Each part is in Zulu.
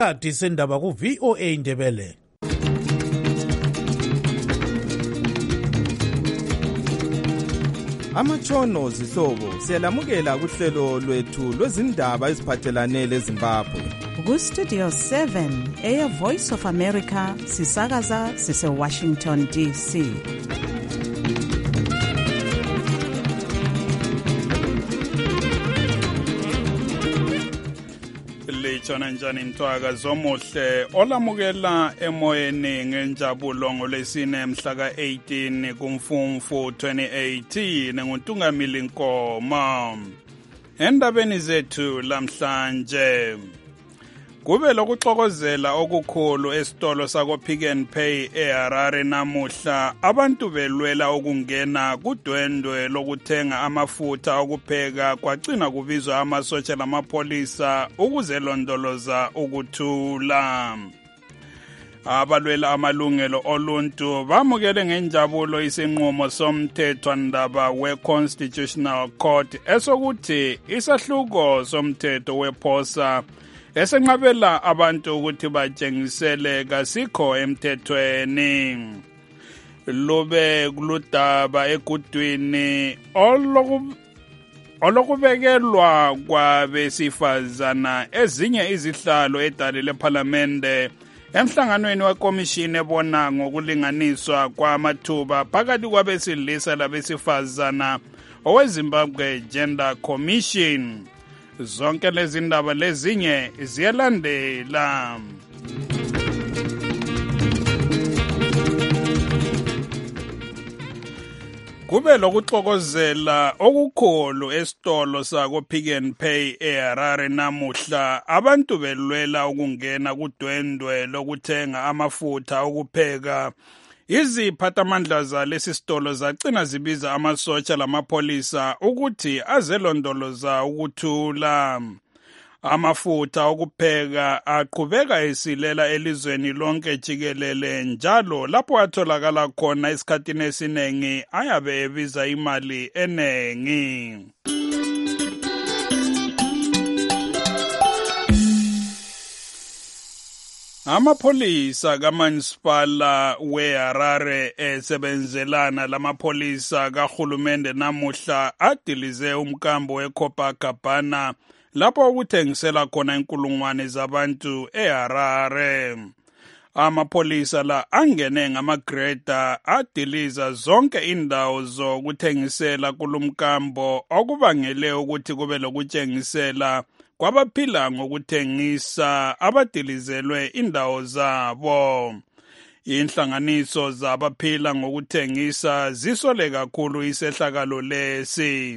Isikhathi sendaba ku VOA Indebele. Amatshono zihlobo siyalamukela kuhlelo lwethu lwezindaba eziphathelane leZimbabwe. Ku Studio 7 Air Voice of America sisakaza sise Washington DC. Litshona njani mthwaka zomuhle olamukela emoyeni ngenjabulo ngolesine mhla ka-18 kuMfumfu 2018 nguNtungamili Nkoma. Endabeni zethu lamhlanje kube lokuxokozela okukhulu esitolo sako Pick n Pay eHarare namuhla, abantu belwela ukungena kudwendwe lokuthenga amafutha okupheka kwagcina kubizwa amasotsha lamapholisa ukuze londoloza ukuthula. Abalwela amalungelo oluntu bamukele ngenjabulo isinqumo somthethwandaba we-Constitutional Court esokuthi isahluko somthetho wephosa esenqabela abantu ukuthi batshengisele kasikho emthethweni. Lube kuludaba egudwini olokubekelwa kwabesifazana ezinye izihlalo edale lePhalamende emhlanganweni wekomishini ebona ngokulinganiswa kwamathuba phakathi kwabesilisa labesifazana oweZimbabwe Gender Commission. Zonke lezi ndaba lezinye ziyalandela. Kube lokuxokozela okukhulu esitolo sako Pick n Pay eHarare namuhla, abantu belwela ukungena kudwendwe lokuthenga amafutha okupheka. Iziphathamandla zalesi sitolo zagcina zibiza amasotsha lamapholisa ukuthi azelondoloza ukuthula. Amafutha okupheka aqhubeka esilela elizweni lonke jikelele, njalo lapho atholakala khona esikhathini esiningi ayabe ebiza imali enengi. Amapholisa kaManisipala weHarare esebenzelana lamapholisa kahulumende namuhla adilize umkambo weCopacabana lapho ukuthengisela khona inkulungwane zabantu eHarare. Amapholisa la angene ngamagreda adiliza zonke indawo zokuthengisela kulumkambo okubangele ukuthi kube lokutshengisela kwabaphila ngokuthengisa abadilizelwe indawo zabo. Inhlanganiso zabaphila ngokuthengisa zisole kakhulu isehlakalo lesi.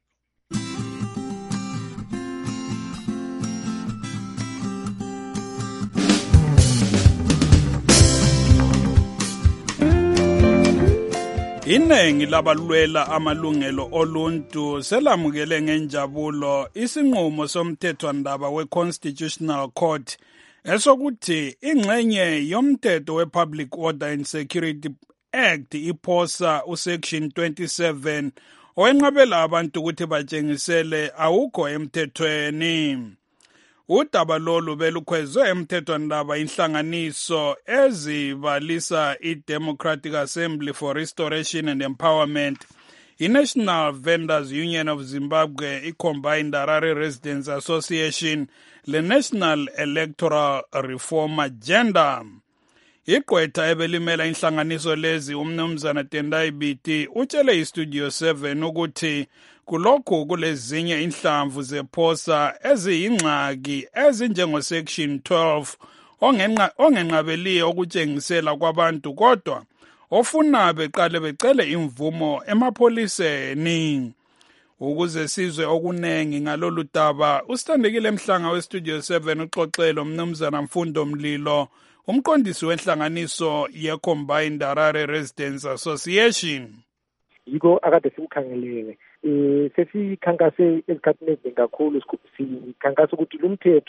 Inengi labalwela amalungelo oluntu selamukele ngenjabulo isinqumo somthethwandaba we-Constitutional Court esokuthi ingxenye yomthetho we-Public Order and Security Act iphosa usection 27 owenqabela abantu ukuthi batshengisele awukho emthethweni. Udaba lolu belukhwezwe emthethwandaba inhlanganiso ezibalisa i-Democratic Assembly for Restoration and Empowerment, i-National Vendors Union of Zimbabwe, i-Combined Harare Residents Association, le-National Electoral Reform Agenda. Igqwetha ebelimela inhlanganiso lezi umnumzana Tendai Biti utshele iStudio 7 ukuthi kulokhu kulezinye inhlamvu zephosa eziyingxaki ezinjengo-section 12 ongenqabeliyo ukutshengisela kwabantu kodwa ofuna beqale becele imvumo emapholiseni. Ukuze sizwe okunengi ngalolu daba, usithandekile Mhlanga weStudio 7 uxoxele umnumzana Mfundo Mlilo, umqondisi wenhlanganiso ye-Combined Harare Residents Association. Yiko akade sikukhangelele. Sesikhankase ezikhathini eziningi kakhulu sikhankasa ukuthi lo mthetho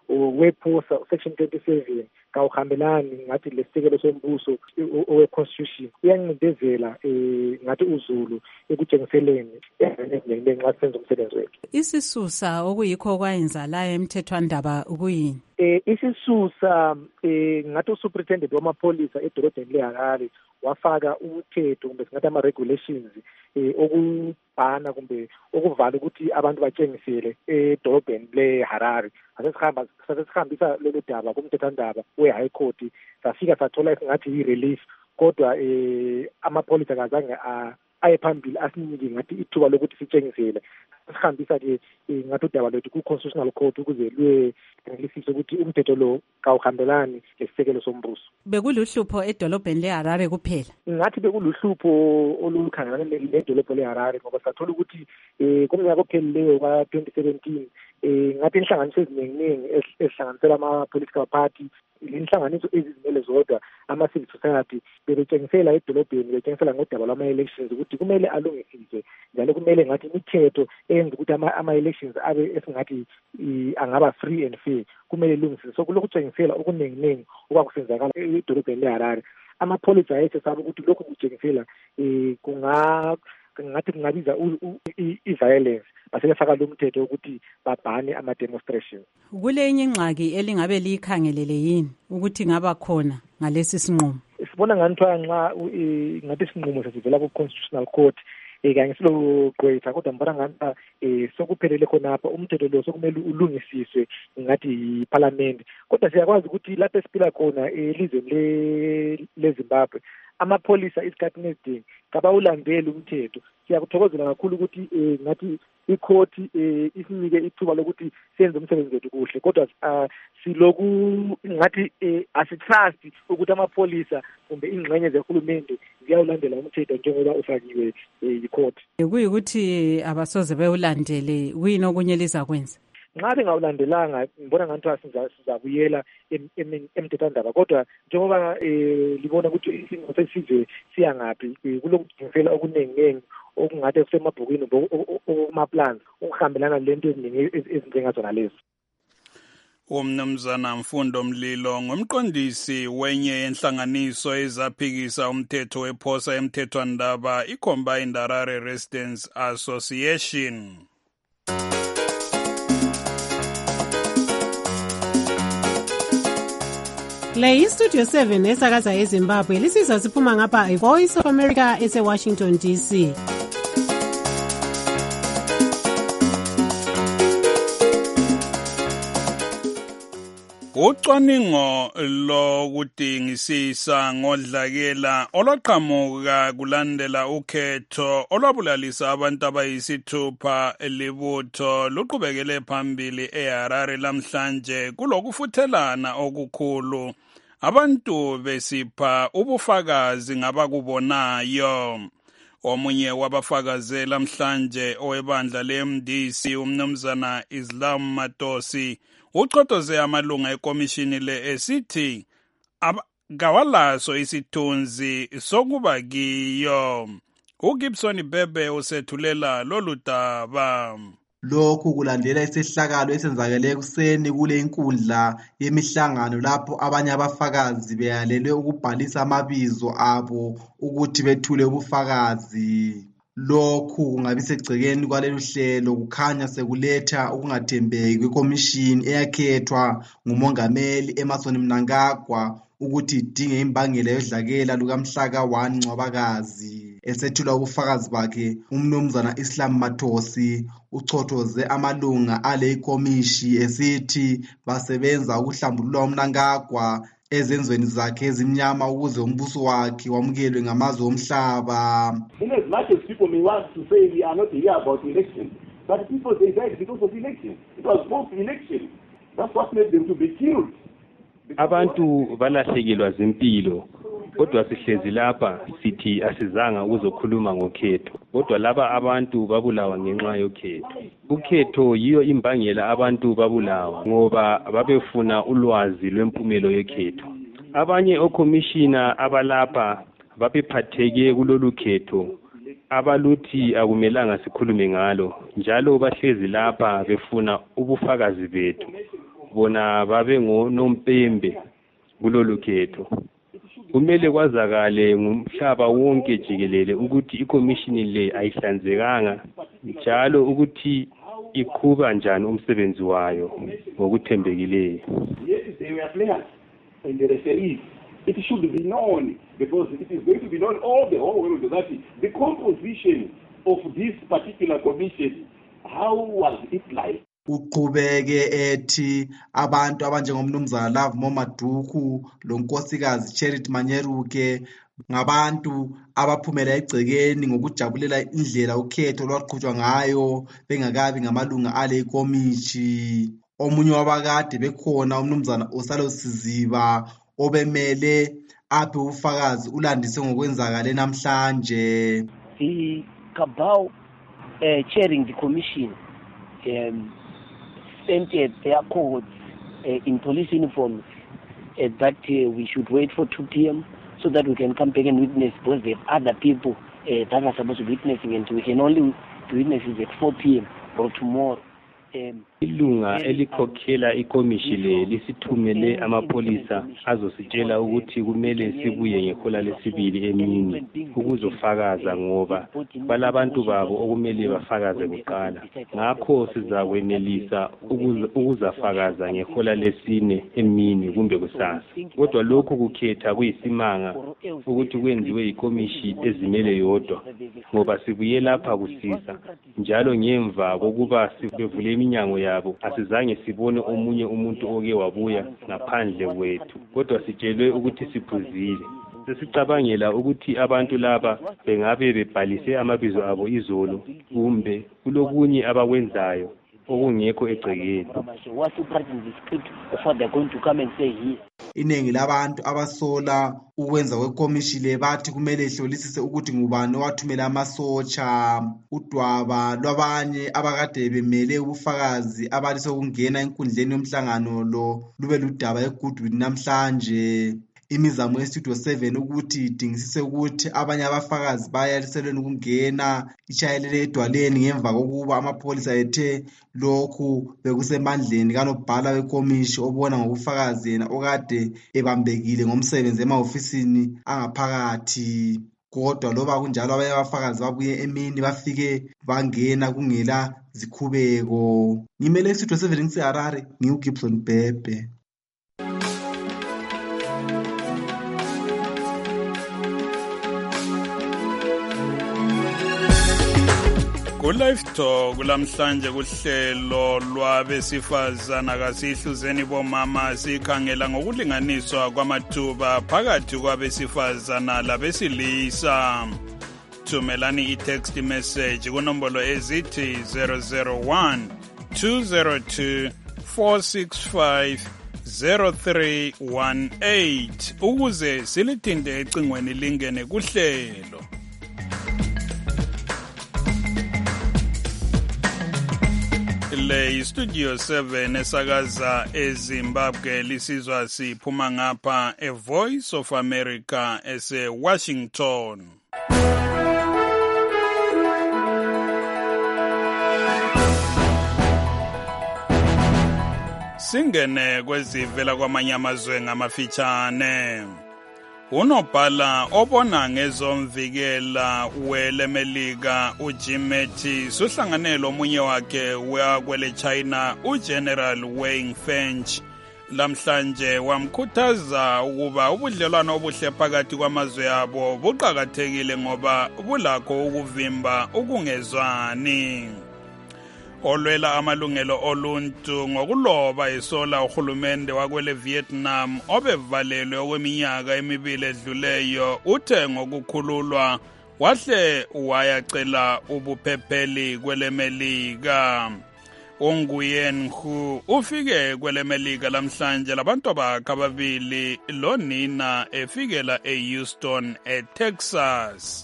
wephosa section 27 kawuhambelani ngathi lesisekelo sombuso owe-constitution uyancindezela ngathi uZulu ekutshengiseleni ngenxa senza umsebenzi wethu. Isisusa okuyikho kwayenza la emthethwandaba ukuyini? Isisusa ngathi usuperintendent wamapholisa edolobheni leHarare wafaka umthetho kumbe singathi ama-regulations okubhana kumbe okuvala ukuthi abantu batshengisele edolobheni leHarare. Sasesihambisa lolu daba kumthethwandaba we-High Court, safika sathola singathi yi-relief, kodwa amapholisa kazange aye phambili asinike ngathi ithuba lokuthi sitshengisele. Sihambisa-ke ngathi udaba lwethu ku-Constitutional Court ukuze lwelisise ukuthi umthetho lo kawuhambelani lesisekelo sombuso. Bekuluhlupho edolobheni leHarare kuphela? Ngathi bekuluhlupho olukhangelane nedolobho leHarare ngoba sathola ukuthi kumnyaka ophelileyo ka-2017 ngathi inhlanganiso eziningi ezihlanganisela ama-political party, inhlanganiso ezizimele zodwa, ama-civil society bebetshengisela edolobheni, betshengisela ngodaba lwama-elections ukuthi kumele alungisiswe, njalo kumele ngathi imithetho eyenza ukuthi ama-elections abe esingathi angaba free and fair kumele ilungisiswe. So kulokhu kutshengisela okuningi okwakusenzakala edolobheni leHarare. Amapholisa ayesesaba ukuthi lokhu kutshengisela ngathi kungabiza i-violence, basebefaka lo mthetho ukuthi babhane ama-demonstrations. Kulenye ingxaki elingabe liyikhangelele yini ukuthi ngaba khona ngalesi sinqumo? Sibona nganithwa ngathi isinqumo sesivela ku-Constitutional Court kanye silogqwetha, kodwa mbona ngathi sokuphelele khonapha umthetho lo sokumele ulungisiswe ngathi yi-parliament. Kodwa siyakwazi ukuthi lapho esiphila khona elizweni leZimbabwe amapholisa isikhathi nesidingi kabawulandeli umthetho. Siyakuthokozela kakhulu ukuthi ngathi i-court isinike ithuba lokuthi senze umsebenzi wethu kuhle, kodwa siloku ngathi asitrust ukuthi amapholisa kumbe ingxenye zehulumende ziyawulandela umthetho njengoba ufakiwe yi-court. Kuyikuthi abasoze bewulandele, kuyini okunye lizakwenza? Nxa bengawulandelanga ngibona ngathi sizabuyela emthethwandaba, kodwa njengoba libona ukuthi isimo sesizwe siyangaphi, kulokujinisela okuningi okungathi kusemabhukwini okumaplans okuhambelana lento eziningi ezinjengazona lezi. Umnumzana Mfundo Mlilo ngumqondisi wenye yenhlanganiso ezaphikisa umthetho wephosa emthethwandaba i-Combined Harare Residents Association. Le iStudio 7 esakaza eZimbabwe lisizwa siphuma ngapha iVoice of America ese-Washington DC. Ucwaningo lokudingisisa ngodlakela olwaqhamuka kulandela ukhetho olwabulalisa abantu abayisithupha libutho luqhubekele phambili eHarare lamhlanje kulokufuthelana okukhulu, abantu besipha ubufakazi ngabakubonayo. Omunye wabafakazi lamhlanje owebandla leMDC umnumzana Islam Matosi uchotoze amalunga ekomishini le esithi kawalaso isithunzi sokuba kiyo. uGibson Bebe usethulela lolu daba. Lokhu kulandela isehlakalo esenzakele ekuseni kule inkundla yemihlangano lapho abanye abafakazi beyalelwe ukubhalisa amabizo abo ukuthi bethule ubufakazi. Lokhu kungabisegcekeni kwalelu hlelo kukhanya sekuletha ukungathembeki kwekomishini eyakhethwa ngumongameli Emmerson Mnangagwa ukuthi idinge imbangela yodlakela lukamhlaka 1 Ncwabakazi. Esethula ubufakazi bakhe, umnumzana Islam Matosi uchothoze amalunga ale ikomishi esithi basebenza ukuhlambulula uMnangagwa ezenzweni zakhe ezimnyama ukuze umbuso wakhe wamukelwe ngamazwe omhlaba. In as much as people may want to say we are not here about election, but people they died because of election. It was post-election. That's what made them to be killed. Abantu balahlekelwa zimpilo, kodwa sihlezi lapha sithi asizanga ukuzokhuluma ngokhetho, kodwa laba abantu babulawa ngenxa yokhetho. Ukhetho yiyo imbangela abantu babulawa ngoba babefuna ulwazi lwempumelo yekhetho. Abanye okomishina abalapha babephatheke kulolu khetho abaluthi akumelanga sikhulume ngalo, njalo bahlezi lapha befuna ubufakazi bethu. bona babe ngonompembe kulolu khetho. Kumele kwazakale ngumhlaba wonke jikelele ukuthi ikomishini le ayihlanzekanga njalo ukuthi iqhuba njani umsebenzi wayo ngokuthembekileyo. It should be known, because it is going to be known all the whole world that the composition of this particular commission, how was it like? Uqhubeke ethi abantu abanjengomnumzana Love Momaduku lonkosikazi Charity Manyeruke ngabantu abaphumela egcekeni ngokujabulela indlela ukhetho lwaqhutshwa ngayo bengakabi ngamalunga ale komiti. Omunye wabakade bekhona umnumzana Osalo Siziba obemele aphe ufakazi ulandise ngokwenzakala namhlanje. The cabal chairing the commission sent their codes in police uniforms that we should wait for 2 p.m. so that we can come back and witness, because there are other people that are supposed to be witnessing, and we can only do witnesses at 4 p.m. or tomorrow. Ilunga elikhokhela ikomishile lisithumele amapolisa azositshela ukuthi kumele sibuye ngehola lesibili emini ukuzofakaza, ngoba balabantu babo okumele bafakaze kuqala. Ngakho sizakwenelisa ukuzafakaza ngehola lesine emini kumbe kusasa. Kodwa lokhu kukhetha kuyisimanga ukuthi kwenziwe ikomishi ezimele yodwa, ngoba sibuye lapha kusisa njalo ngemva kokuba sibevule iminyango yabo asizange sibone omunye umuntu oke wabuya ngaphandle kwethu, kodwa sitshelwe ukuthi siphuzile. Sesicabangela ukuthi abantu laba bengabe bebhalise amabizo abo izolo kumbe kulokunye abakwenzayo okungekho egcekeni. Iningi labantu abasola ukwenza kwekomishile bathi kumele ihlolisise ukuthi ngubani owathumela amasotsha. Udwaba lwabanye abakade bemele ubufakazi abalise ukungena enkundleni yomhlangano lo lube ludaba eGoodwood namhlanje. Imizamo yeStudio 7 ukuthi idingisise ukuthi abanye abafakazi bayaliselwe ukungena ishayelele edwaleni ngemva kokuba amapolisa ethe lokhu bekusemandleni kanobhala wekomishi obona ngobufakazi yena okade ebambekile ngomsebenzi emahofisini angaphakathi. Kodwa loba kunjalo abanye abafakazi babuye emini bafike bangena kungela zikhubeko. Ngimele iStudio 7 ngiseHarare, ngiuGibson Bhebhe. Ku-Live Talk kulamhlanje kuhlelo lwabesifazana kasihluzeni bomama sikhangela ngokulinganiswa kwamathuba phakathi kwabesifazana labesilisa. Thumelani i-text message kunombolo ezithi 001 202 465 0318 ukuze silithinte ecingweni lingene kuhlelo. Le Studio 7 esakaza eZimbabwe lisizwa siphuma ngapha eVoice of America ese-Washington. Singene kwezivela kwamanye amazwe ngamafitshane. Unobhala obona ngezomvikela welemelika uJim Mattis uhlanganele omunye wakhe wakwele China uGeneral Wang Fench lamhlanje wamkhuthaza ukuba ubudlelwano obuhle phakathi kwamazwe abo buqhakathekile ngoba bulakho ukuvimba ukungezwani. Olwela amalungelo oluntu ngokuloba isola uhulumende wakwele Vietnam obevalelwe okweminyaka emibili edluleyo uthe ngokukhululwa wahle wayacela ubuphepheli kwelemelika. uNguyen Hu ufike kwelemelika lamhlanje labantu bakhe ababili lonina efikela eHouston eTexas.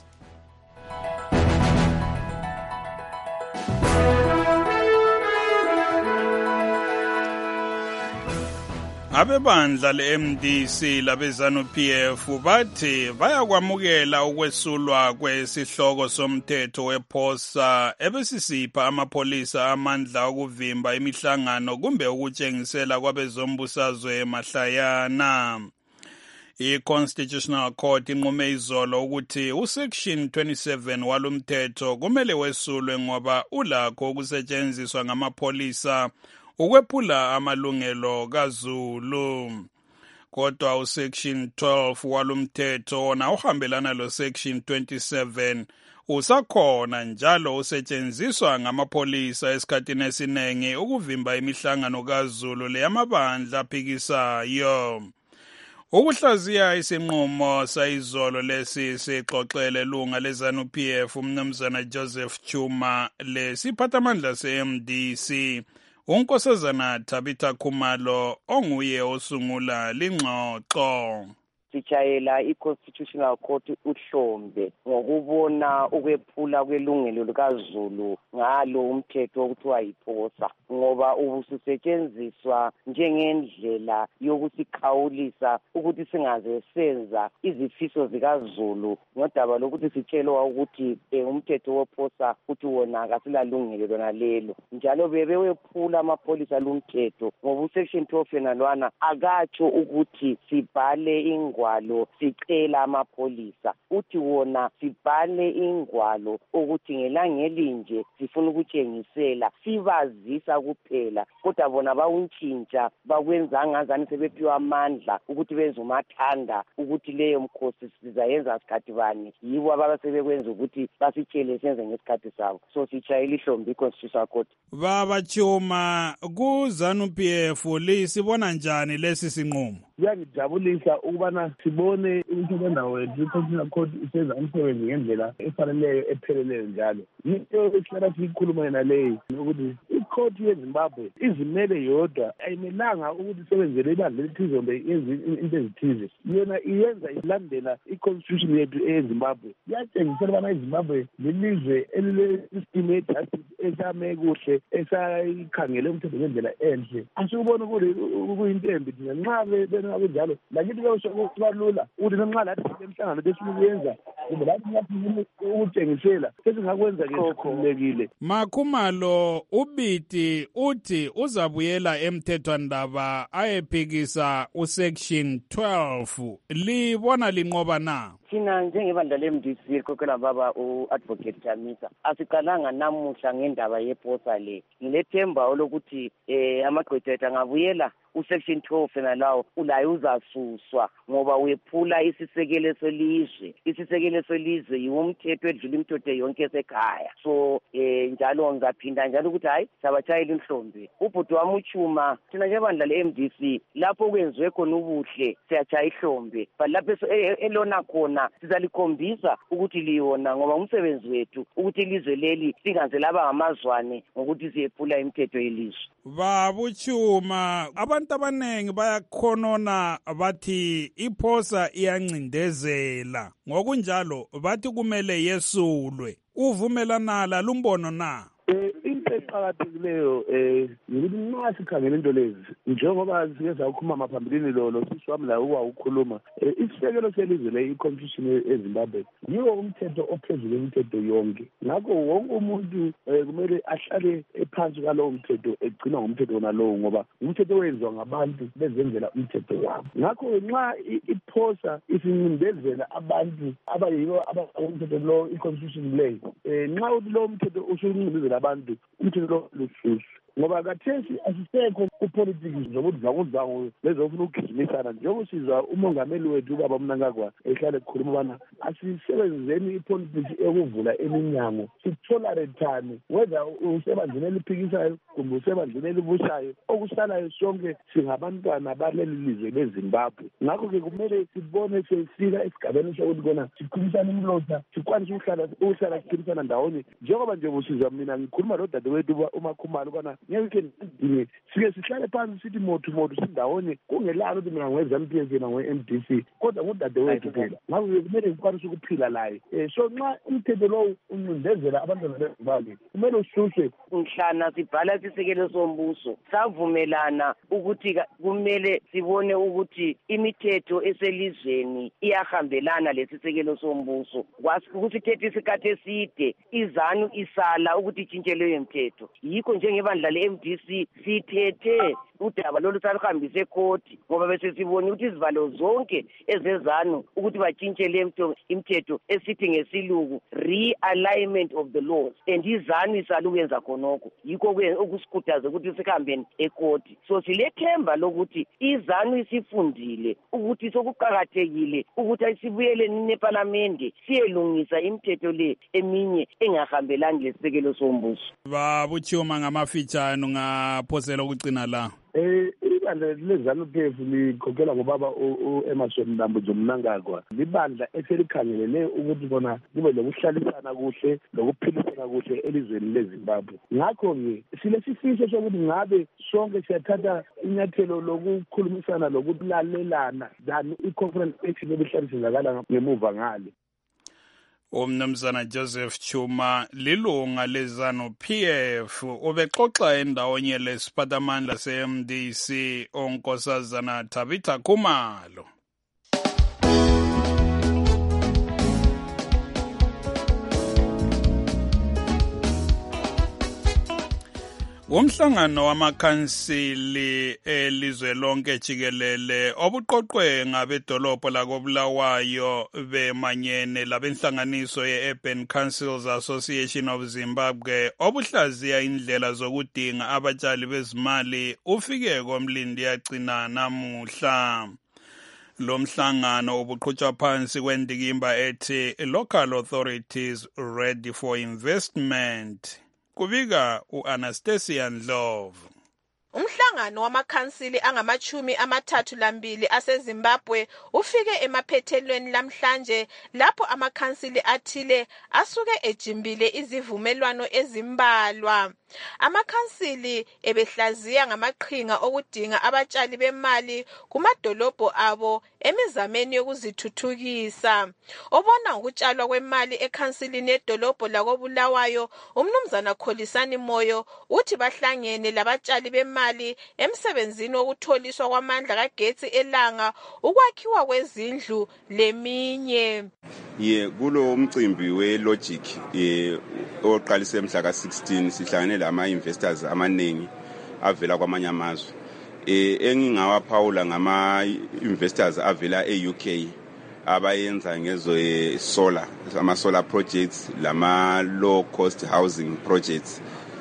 Abebandla le-MDC labe-ZANU-PF bathi bayakwamukela ukwesulwa kwesihloko somthetho wephosa ebesisipha amapholisa amandla okuvimba imihlangano kumbe ukutshengisela kwabezombusazwe mahlayana. I-Constitutional Court inqume izolo ukuthi uSection 27 walumthetho kumele wesulwe ngoba ulakho ukusetshenziswa ngamapholisa ukwephula amalungelo kaZulu. Kodwa uSection 12 walumthetho wona uhambelana lo-Section 27 usakhona njalo usetshenziswa ngamapholisa esikhathini esiningi ukuvimba imihlangano kaZulu leyamabandla aphikisayo. Ukuhlaziya isinqumo sayizolo lesi sixoxele ilunga le-ZANU-PF umnumzana Joseph Chuma lesiphathamandla se-MDC uNkosazana Tabitha Khumalo onguye osungula lingxoxo. Sitshayela i-Constitutional Court uhlombe ngokubona ukwephula kwelungelo likaZulu ngalo umthetho okuthiwa yiphosa ngoba ubususetshenziswa njengendlela yokusikhawulisa ukuthi singaze senza izifiso zikaZulu ngodaba lokuthi sitshelwa ukuthi umthetho wephosa uthi wona akasilalungelo lona lelo njalo bebewephula amapholisa lumthetho ngoba uSection 12 nalwana akatsho ukuthi sibhale ingwalo sicela amapholisa uthi wona sibhale ingwalo ukuthi ngelangelinje sifuna ukutshengisela sibazisa kuphela kodwa bona bawuntshintsha bakwenza ngazani sebephiwa amandla ukuthi benze umathanda ukuthi leyo mkhosi sizayenza sikhathi bani yibo abasebekwenza ukuthi basitshele senze ngesikhathi sabo so sitshayela ihlombe i-Constitutional Court. Baba Chuma ku-ZANU-PF lisibona njani lesi sinqumo? Kuyangijabulisa ukubana sibone umthetho wendawo wethu i-Constitutional Court isenza umsebenzi ngendlela efaneleyo epheleleyo njalo. Into esihlala siyikhuluma yena leyi ukuthi i-Court yeZimbabwe izimele yodwa ayimelanga ukuthi isebenzele ibandla elithize kumbe into ezithize. Yona iyenza ilandela i-Constitution yethu eyeZimbabwe. Iyatshengisela ubana iZimbabwe lilizwe elile-system ye-justice esame kuhle esayikhangele umthetho ngendlela enhle. Asikubona kuyinto embi thina nxa kunjalo lakithi kubalula ukuthi nxa lathi emhlangano besifuna ukuyenza kumbe lathi ngafuna ukutshengisela sesingakwenza ke sikhululekile. Makhumalo ubiti uthi uzabuyela emthethwandaba ayephikisa uSection 12 libona linqoba na? Thina njengebandla le-MDC elikhokhelwa baba u-Advocate Chamisa asiqalanga namuhla ngendaba yephosa le. Ngilethemba lokuthi amagqwetha ethu angabuyela uSection 12 nalawo ulayo uzasuswa ngoba wephula isisekelo selizwe. Isisekelo selizwe yiwomthetho edlula imithetho yonke esekhaya. So njalo ngizaphinda njalo ukuthi hayi sabatshayela inhlombe. Ubhuti wami uChuma thina njengebandla le-MDC lapho kwenziwe khona ubuhle siyatshaya ihlombe but lapho elona khona sizalikhombisa ukuthi liyona ngoba umsebenzi wethu ukuthi ilizwe leli singaze laba ngamazwane ngokuthi siyephula imithetho yelizwe. Baba Chuma abantu abanengi bayakhonona bathi iphosa iyancindezela ngokunjalo bathi kumele yesulwe. Uvumelana lalumbono na? Into eqakathekileyo ukuthi nxa sikhangela into lezi njengoba sike sakhuluma phambilini lo sisi wami la ukhuluma isisekelo selizwe le i-Constitution eZimbabwe yiwo umthetho ophezulu imithetho yonke ngakho wonke umuntu kumele ahlale ephansi kwalowo mthetho egcina ngomthetho nalowo ngoba umthetho wenziwa ngabantu bezenzela umthetho wabo. Ngakho nxa iphosa isincindezela abantu abayibo abamthetho lo i-Constitution le nxa uthi lo mthetho usuncindezela abantu umthetho lo lususu ngoba kathesi asisekho kupolitics zobudlwangudlwangu lezofuna ukugijimisana njengoba sizwa umongameli wethu ubaba Mnangagwa ehlale ekhuluma ubana asisebenzeni ipolitics ekuvula eminyango sitholarethane whether usebandleni eliphikisayo kumbe usebandleni elibushayo okusalayo sonke singabantwana baleli lizwe leZimbabwe. Ngakho-ke kumele sibone sesifika esigabeni sokuthi kona sikhulumisane imlotha sikwanise ukuhlala sikhulumisana ndawonye njengoba nje busizwa mina ngikhuluma lo dadewethu uMakhumalo ubana ngeke ngidinge sike sihlale phansi sithi mothu sindawonye kungelalo ukuthi mina ngwe-ZANU-PF na ngwe-MDC kodwa ngudadewethu phela ngakho kumele ngikwanise ukuphila laye so nxa umthetho lowo uncindezela abantwana beZimbabwe kumele ususwe. Mhlana sibhala isisekelo sombuso savumelana ukuthi kumele sibone ukuthi imithetho eselizweni iyahambelana lesisekelo sombuso ukuthi ithethe isikhathi eside iZANU isala ukuthi itshintshe leyo mthetho. Yikho njengebandla le-MDC sithethe udaba lolu saluhambise ekhoti ngoba bese sibone ukuthi izivalo zonke ezeZANU ukuthi batshintshe le imithetho esithi ngesilungu realignment of the laws and iZANU isaluyenza khonokho. Yikho okusikhuthaza ukuthi sikhambeni ekhoti. So silethemba lokuthi iZANU isifundile ukuthi sokuqhakathekile ukuthi asibuyele neParliament siyelungisa imithetho le eminye engahambelani lesisekelo sombuso. Babuchuma ngamafitshane ngaphosela ukucina la. Ibandla leZANU-PF likhokhela ngobaba u-Emerson Mnambudzo Mnangagwa libandla eselikhangelele ukuthi bona kube lokuhlalisana kuhle lokuphilisana kuhle elizweni leZimbabwe. Ngakho-ke silesifiso sokuthi ngabe sonke siyathatha inyathelo lokukhulumisana lokulalelana than i-conference action ebihlalisizakala ngemuva ngale. Umnumzana Joseph Chuma lilunga leZANU-PF ubexoxa endawonye lesiphathamandla se-MDC onkosazana Tabitha Khumalo. Umhlangano wamakhansili elizwe lonke jikelele obuqoqwe ngabedolobho lakoBulawayo bemanyene labenhlanganiso ye-Urban Councils Association of Zimbabwe obuhlaziya indlela zokudinga abatshali bezimali ufike komlindi yagcina namuhla. Lo mhlangano ubuqhutshwa phansi kwendikimba ethi Local Authorities Ready for Investment. Kubika u-Anastasia Ndlovu. Umhlangano wamakhansili angama-32 aseZimbabwe ufike emaphethelweni lamhlanje lapho amakhansili athile asuke ejimbile izivumelwano ezimbalwa. Amakhansili ebehlaziya ngamaqhinga okudinga abatshali bemali kumadolobho abo emizameni yokuzithuthukisa. Obona ukutshalwa kwemali ekhansilini edolobho lakoBulawayo, umnumzana Kholisani Moyo uthi bahlangene labatshali bemali emsebenzini wokutholiswa kwamandla kagetsi elanga, ukwakhiwa kwezindlu leminye. Kulo umcimbi we-Logic oqalise mhla ka-16 sihlangane lama-investors amaningi avela kwamanye amazwe. Engingawaphawula ngama-investors avela e-UK abayenza ngezo solar, ama-solar projects lama-low cost housing projects.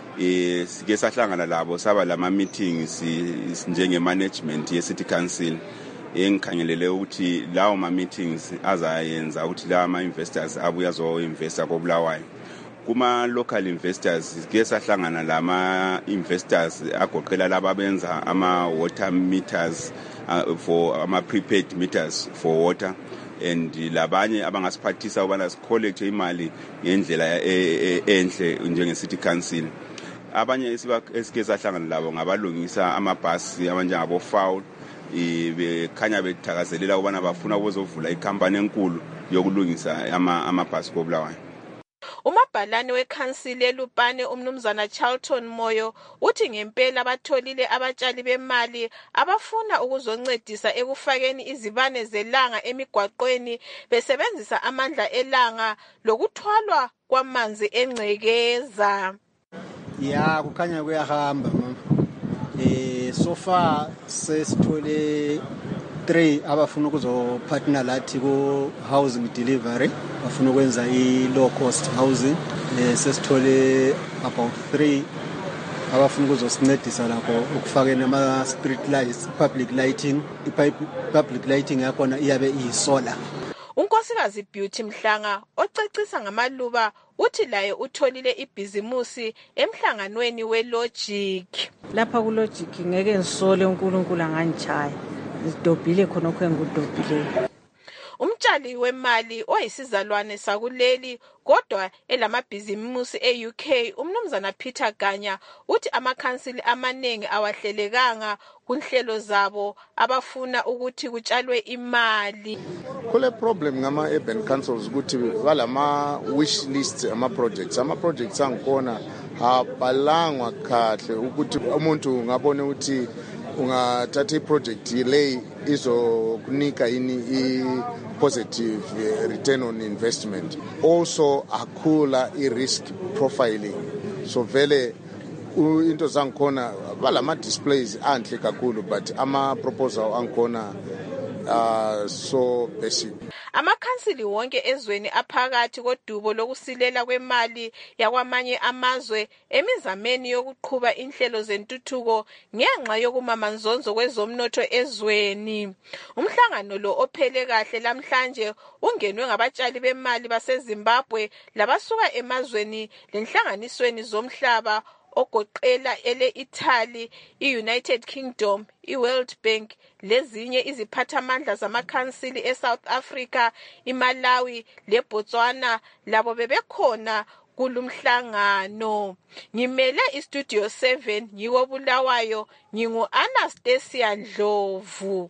Sike sahlangana labo saba lama-meetings njenge-management ye-City Council. Engikhangelele ukuthi lawo ma-meetings azayenza ukuthi lawo ama-investors abuya zo-investa koBulawayo. Kuma-local investors sike sahlangana lama-investors agoqela laba abenza ama-water meters for ama-prepaid meters for water and labanye abangasiphathisa ukubana sikholekthe imali ngendlela enhle njenge-City Council. Abanye esike sahlangana labo ngabalungisa amabhasi abanjengabo-FAW bekhanya bethakazelela ukubana bafuna ukuzovula ikhampani enkulu yokulungisa amabhasi koBulawayo. Umabhalane wekhansili eLupane umnumzana Charlton Moyo uthi ngempela batholile abatshali bemali abafuna ukuzoncedisa ekufakeni izibane zelanga emigwaqweni besebenzisa amandla elanga lokuthwalwa kwamanzi engcekeza. Kukhanya kuyahamba mama. So far sesithole 3 abafuna ukuzopartner lathi ku housing delivery, bafuna ukwenza i-low cost housing. Sesithole about 3 abafuna ukuzosincedisa lapho ukufakeni ama-street lights, public lighting yakhona iyabe iyi-solar. Unkosikazi Beauty Mhlanga ocecisa ngamaluba uthi laye utholile ibhizimusi emhlanganweni we-Logic. Lapha ku-Logic ngeke ngisole uNkulunkulu angangitshaya. Ngidobhile khonokho engikudobhileyo. Umtshali umhlali wemali oyisizalwane sakuleli kodwa elamabhizimusi e-UK umnumzana Peter Ganya uthi amakhansili amaningi awahlelekanga kunhlelo zabo abafuna ukuthi kutshalwe imali. Kule problem ngama urban councils ukuthi balama wish list ama projects angkhona abhalangwa kahle ukuthi umuntu ngabone ukuthi ungathatha iproject le izokunika positive return on investment. Also akhula risk profiling. So vele into zankhona balama displays anhle kakhulu but ama proposal ankhona so basic. Amakhansili wonke ezweni aphakathi kodubo lokusilela kwemali yakwamanye amazwe emizameni yokuqhuba inhlelo zentuthuko ngenxa yokumamanzonzo kwezomnotho ezweni. Umhlangano lo ophele kahle lamhlanje ungenwe ngabatshali bemali baseZimbabwe labasuka emazweni lenhlanganisweni zomhlaba ogoqela ele-Italy, i-United Kingdom, i-World Bank, lezinye iziphathamandla zamakhansili eSouth Africa, iMalawi leBotswana labo bebekhona kulumhlangano. Ngimele iStudio 7 ngikobulawayo ngingu-Anastasia Ndlovu.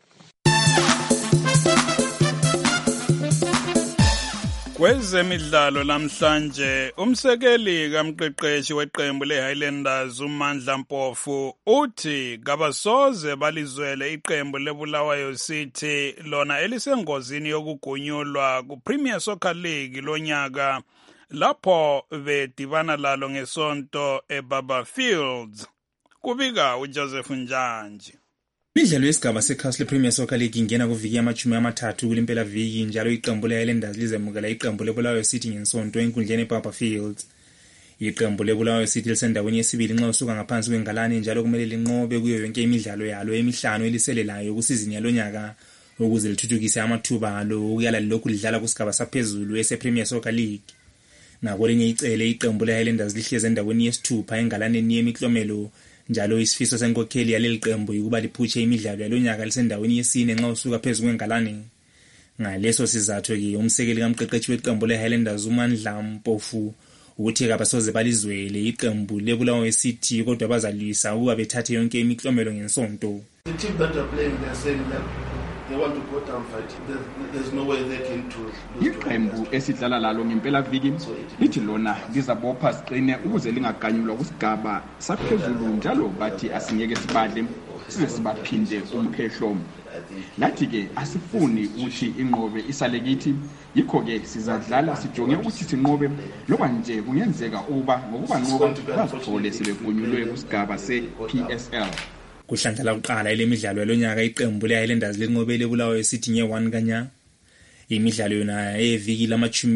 Kwezemidlalo lamhlanje umsekeli kamqeqeshi weqembu leHighlanders uMandla Mpofu uthi kabasoze balizwele iqembu leBulawayo City lona elisengozini yokugunyulwa kuPremier Soccer League lonyaka lapho bedibana lalo ngesonto eBaba Fields. Kubika uJoseph Njanji. Imidlalo yesigaba seCastle Premier Soccer League ingena kuviki yama-30 kulimpela viki njalo iqembu leHighlanders lizemukela iqembu leBulawayo City ngensonto enkundleni eBaba Fields. Iqembu leBulawayo City lisendaweni yesibili nxa usuka ngaphansi kwengalane njalo kumele linqobe kuyo yonke imidlalo yalo emihlanu eliselelayo kusizini yalonyaka ukuze lithuthukise amathuba alo ukuyala lokhu lidlala kusigaba saphezulu esePremier Soccer League. Ngakolinye icele iqembu leHighlanders lihleze endaweni yesithupha engalaneni yemiklomelo njalo isifiso senkokheli yaleli qembu ukuba liphutshe imidlalo yalonyaka lisendaweni yesine nxa usuka phezulu kwengalane. Ngaleso sizathu ke umsekeli kamqeqeshi weqembu leHighlanders uMandla Mpofu uthi kabasoze balizwele iqembu leBulawayo City kodwa bazalwisa ukuba bethathe yonke imiklomelo ngensonto. The team that are playing they are saying that they want to go down fighting. There's no way they can do. Iqembu esidlala lalo ngempela viki lithi lona lizabopha siqine ukuze lingaganyulwa kusigaba saphezulu njalo bathi asingeke sibadle size sibaphinde umphehlo. Lathi ke asifuni ukuthi inqobe isale kithi yikho ke sizadlala sijonge ukuthi sinqobe loba nje kungenzeka uba ngokuba nqoba bazithole sebegunyulwe kusigaba sePSL. Kuhlandla kuqala elemidlalo yalonyaka iqembu leHighlanders linqobele Bulawayo City nge-1 kanya. Imidlalo yona eviki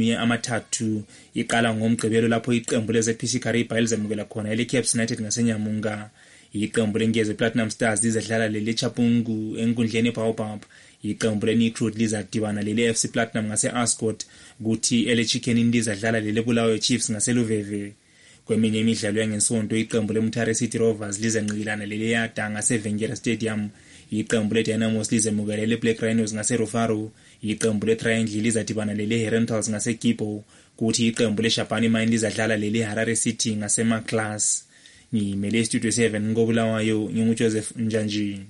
lama-30 iqala ngomgqibelo lapho iqembu leZPC Kariba elizemukela khona eleCaps United ngasenyamunga. Iqembu lengeze Platinum Stars lizadlala leChapungu enkundleni eBaobab. Iqembu leNicrud lizadibana leFC Platinum ngase-Ascot kuthi eleChicken lizadlala leBulawayo Chiefs ngaseluveve. Kweminye imidlalo yangensonto iqembu leMutare City Rovers lizenqilana leleyada ngaseVengera Stadium. Iqembu leDynamos lizemukela leBlack Rhinos ngaseRufaro. Iqembu leTriangle lizadibana leHerentals ngaseKipo kuthi iqembu leShabani Mine lizadlala leHarare City ngaseMaclass. Ngimele Studio 7 ngobulawayo nginguJoseph Njanji.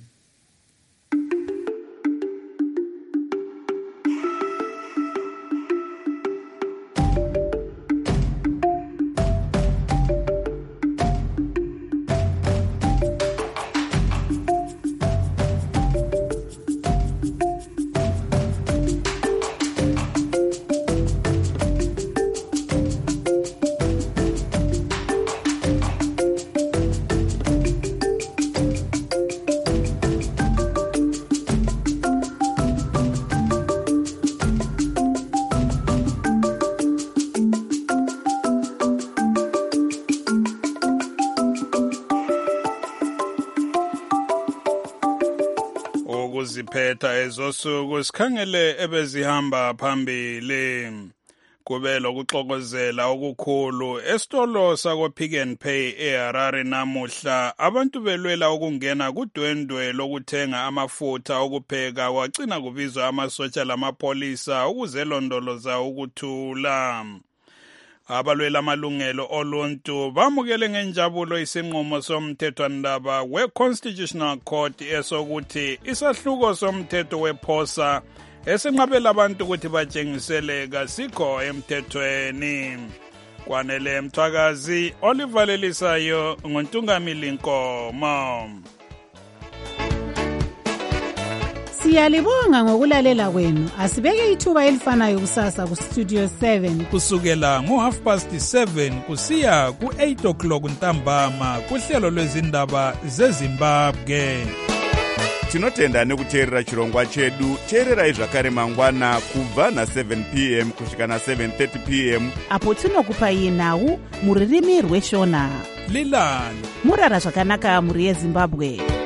Ukuziphetha ezosuku sikhangele ebezihamba phambili. kube lokuxokozela okukhulu esitolo sako Pick n Pay eHarare namuhla. Abantu belwela ukungena kudwendwe lokuthenga amafutha okupheka wagcina kubizwa amasotsha lamapolisa ukuze londoloza ukuthula. Abalwela amalungelo oluntu bamukele ngenjabulo isinqumo somthethwandaba we-Constitutional Court esokuthi isahluko somthetho wephosa esinqabela abantu ukuthi batshengiseleka sikho emthethweni. Kwanele Mthwakazi, Oliver Lelisayo, ngoNtungamili Nkomo. Siyalibonga ngokulalela kwenu. Asibeke ithuba elifanayo kusasa ku Studio 7 kusukela ngo7:30 kusiya ku8:00 ntambama kuhlelo lwezindaba zeZimbabwe. Tinotenda nekuteerera chirongwa chedu. Teererai zvakare mangwana kubva na7 p.m. kusvika na7:30 p.m. apo tinokupai nhau muririmi rweshona. Lilani murara zvakanaka muri yeZimbabwe.